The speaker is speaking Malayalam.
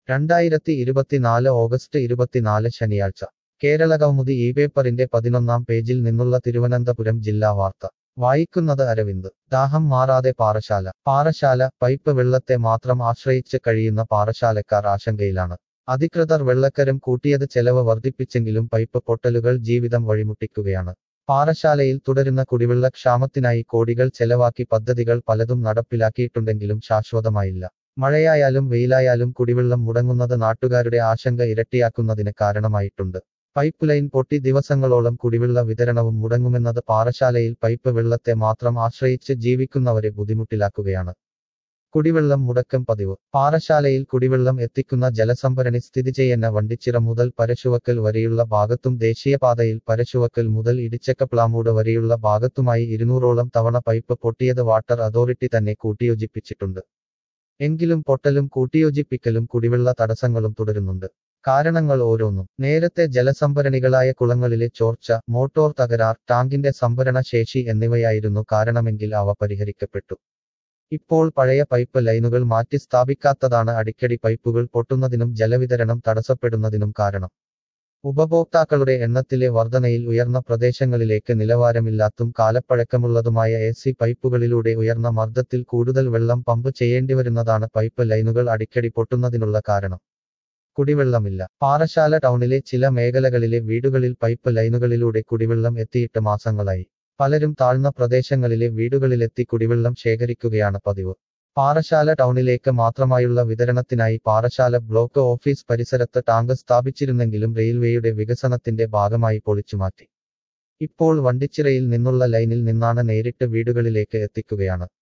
2024 ഓഗസ്റ്റ് 24 ശനിയാഴ്ച കേരളകൗമുദി ഈ പേപ്പറിന്റെ 11-ാം പേജിൽ നിന്നുള്ള തിരുവനന്തപുരം ജില്ലാ വാർത്ത വായിക്കുന്നത് അരവിന്ദ്. ദാഹം മാറാതെ പാറശാല പൈപ്പ് വെള്ളത്തെ മാത്രം ആശ്രയിച്ച് കഴിയുന്ന പാറശാലക്കാർ ആശങ്കയിലാണ്. അധികൃതർ വെള്ളക്കരം കൂട്ടിയത് ചെലവ് വർദ്ധിപ്പിച്ചെങ്കിലും പൈപ്പ് പൊട്ടലുകൾ ജീവിതം വഴിമുട്ടിക്കുകയാണ്. പാറശാലയിൽ തുടരുന്ന കുടിവെള്ള ക്ഷാമത്തിനായി കോടികൾ ചെലവാക്കി പദ്ധതികൾ പലതും നടപ്പിലാക്കിയിട്ടുണ്ടെങ്കിലും ശാശ്വതമായില്ല. മഴയായാലും വെയിലായാലും കുടിവെള്ളം മുടങ്ങുന്നത് നാട്ടുകാരുടെ ആശങ്ക ഇരട്ടിയാക്കുന്നതിന് കാരണമായിട്ടുണ്ട്. പൈപ്പ് ലൈൻ പൊട്ടി ദിവസങ്ങളോളം കുടിവെള്ള വിതരണവും മുടങ്ങുമെന്നത് പാറശാലയിൽ പൈപ്പ് വെള്ളത്തെ മാത്രം ആശ്രയിച്ച് ജീവിക്കുന്നവരെ ബുദ്ധിമുട്ടിലാക്കുകയാണ്. കുടിവെള്ളം മുടക്കം പതിവ്. പാറശാലയിൽ കുടിവെള്ളം എത്തിക്കുന്ന ജലസംഭരണി സ്ഥിതി ചെയ്യുന്ന വണ്ടിച്ചിറ മുതൽ പരശുവക്കൽ വരെയുള്ള ഭാഗത്തും ദേശീയപാതയിൽ പരശുവക്കൽ മുതൽ ഇടിച്ചക്കപ്ലാമൂട് വരെയുള്ള ഭാഗത്തുമായി 200ഓളം തവണ പൈപ്പ് പൊട്ടിയത് വാട്ടർ അതോറിറ്റി തന്നെ കൂട്ടിയോജിപ്പിച്ചിട്ടുണ്ട്. എങ്കിലും പൊട്ടലും കൂട്ടിയോജിപ്പിക്കലും കുടിവെള്ള തടസ്സങ്ങളും തുടരുന്നുണ്ട്. കാരണങ്ങൾ ഓരോന്നും. നേരത്തെ ജലസംഭരണികളായ കുളങ്ങളിലെ ചോർച്ച, മോട്ടോർ തകരാർ, ടാങ്കിന്റെ സംഭരണ ശേഷി എന്നിവയായിരുന്നു കാരണമെങ്കിൽ അവ പരിഹരിക്കപ്പെട്ടു. ഇപ്പോൾ പഴയ പൈപ്പ് ലൈനുകൾ മാറ്റി സ്ഥാപിക്കാത്തതാണ് അടിക്കടി പൈപ്പുകൾ പൊട്ടുന്നതിനും ജലവിതരണം തടസ്സപ്പെടുന്നതിനും കാരണം. ഉപഭോക്താക്കളുടെ എണ്ണത്തിലെ വർധനയിൽ ഉയർന്ന പ്രദേശങ്ങളിലേക്ക് നിലവാരമില്ലാത്തും കാലപ്പഴക്കമുള്ളതുമായ AC പൈപ്പുകളിലൂടെ ഉയർന്ന മർദ്ദത്തിൽ കൂടുതൽ വെള്ളം പമ്പ് ചെയ്യേണ്ടിവരുന്നതാണ് പൈപ്പ് ലൈനുകൾ അടിക്കടി പൊട്ടുന്നതിനുള്ള കാരണം. കുടിവെള്ളമില്ല. പാറശാല ടൗണിലെ ചില മേഖലകളിലെ വീടുകളിൽ പൈപ്പ് ലൈനുകളിലൂടെ കുടിവെള്ളം എത്തിയിട്ട് മാസങ്ങളായി. പലരും താഴ്ന്ന പ്രദേശങ്ങളിലെ വീടുകളിലെത്തി കുടിവെള്ളം ശേഖരിക്കുകയാണ് പതിവ്. പാറശാല ടൗണിലേക്ക് മാത്രമായുള്ള വിതരണത്തിനായി പാറശാല ബ്ലോക്ക് ഓഫീസ് പരിസരത്ത് ടാങ്ക് സ്ഥാപിച്ചിരുന്നെങ്കിലും റെയിൽവേയുടെ വികസനത്തിന്റെ ഭാഗമായി പൊളിച്ചുമാറ്റി. ഇപ്പോൾ വണ്ടിച്ചിറയിൽ നിന്നുള്ള ലൈനിൽ നിന്നാണ് നേരിട്ട് വീടുകളിലേക്ക് എത്തിക്കുകയാണ്.